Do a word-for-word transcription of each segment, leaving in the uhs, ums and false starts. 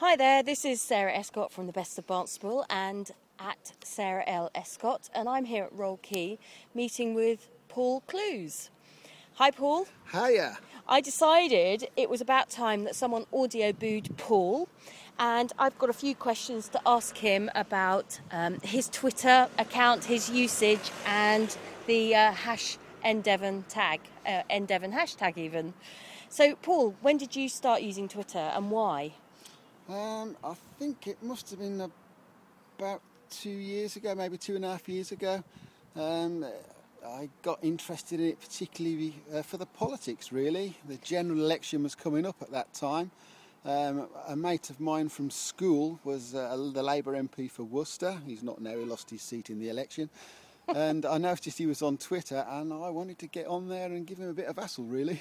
Hi there, this is Sarah Escott from the Best of Barnstaple and at Sarah L. Escott, and I'm here at Roll Key meeting with Paul Clues. Hi Paul. Hiya. I decided it was about time that someone audio booed Paul, and I've got a few questions to ask him about um, his Twitter account, his usage, and the uh, hash Ndevon tag, uh, Ndevon hashtag even. So Paul, when did you start using Twitter and why? Um, I think it must have been about two years ago, maybe two and a half years ago. Um, I got interested in it particularly uh, for the politics, really. The general election was coming up at that time. Um, a mate of mine from school was uh, the Labour M P for Worcester. He's not now, he lost his seat in the election. And I noticed he was on Twitter, and I wanted to get on there and give him a bit of hassle, really.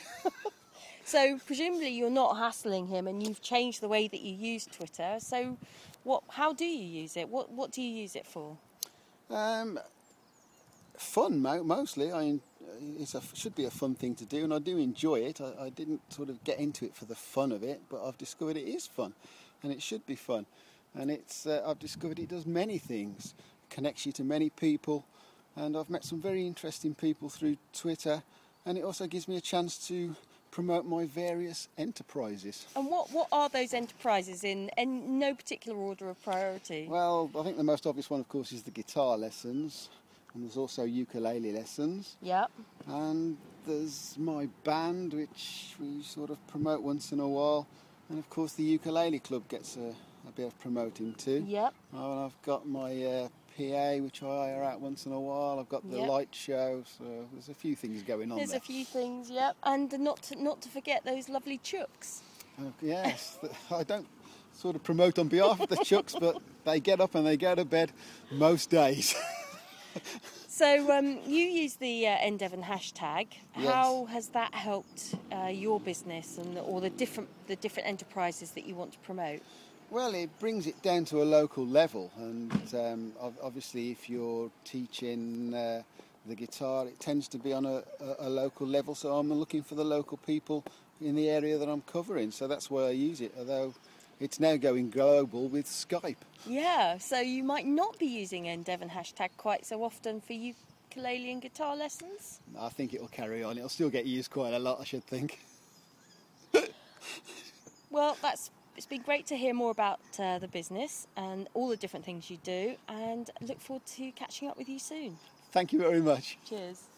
So presumably you're not hassling him, and you've changed the way that you use Twitter. So, what? How do you use it? What What do you use it for? Um, fun, mo- mostly. I it should be a fun thing to do, and I do enjoy it. I, I didn't sort of get into it for the fun of it, but I've discovered it is fun, and it should be fun. And it's uh, I've discovered it does many things, connects you to many people, and I've met some very interesting people through Twitter, and it also gives me a chance to promote my various enterprises. And what, what are those enterprises in, in no particular order of priority? Well, I think the most obvious one, of course, is the guitar lessons, and there's also ukulele lessons. Yep. And there's my band, which we sort of promote once in a while, and of course the ukulele club gets a, a bit of promoting too. Yep. Oh, and I've got my uh, P A, which I hire out once in a while. I've got the Yep. light show, so there's a few things going on There's there. a few things, yep. And not to, not to forget those lovely chooks. Uh, yes, I don't sort of promote on behalf of the chucks, but they get up and they go to bed most days. So um, you use the uh, Ndevon hashtag. Yes. How has that helped uh, your business and or the different the different enterprises that you want to promote? Well, it brings it down to a local level, and um, obviously if you're teaching uh, the guitar, it tends to be on a, a, a local level, so I'm looking for the local people in the area that I'm covering, so that's why I use it, although it's now going global with Skype. Yeah, so you might not be using Ndevon hashtag quite so often for ukulele and guitar lessons? I think it'll carry on. It'll still get used quite a lot, I should think. Well, that's it's been great to hear more about uh, the business and all the different things you do, and look forward to catching up with you soon. Thank you very much. Cheers.